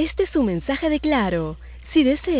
Este es un mensaje de Claro. Si desea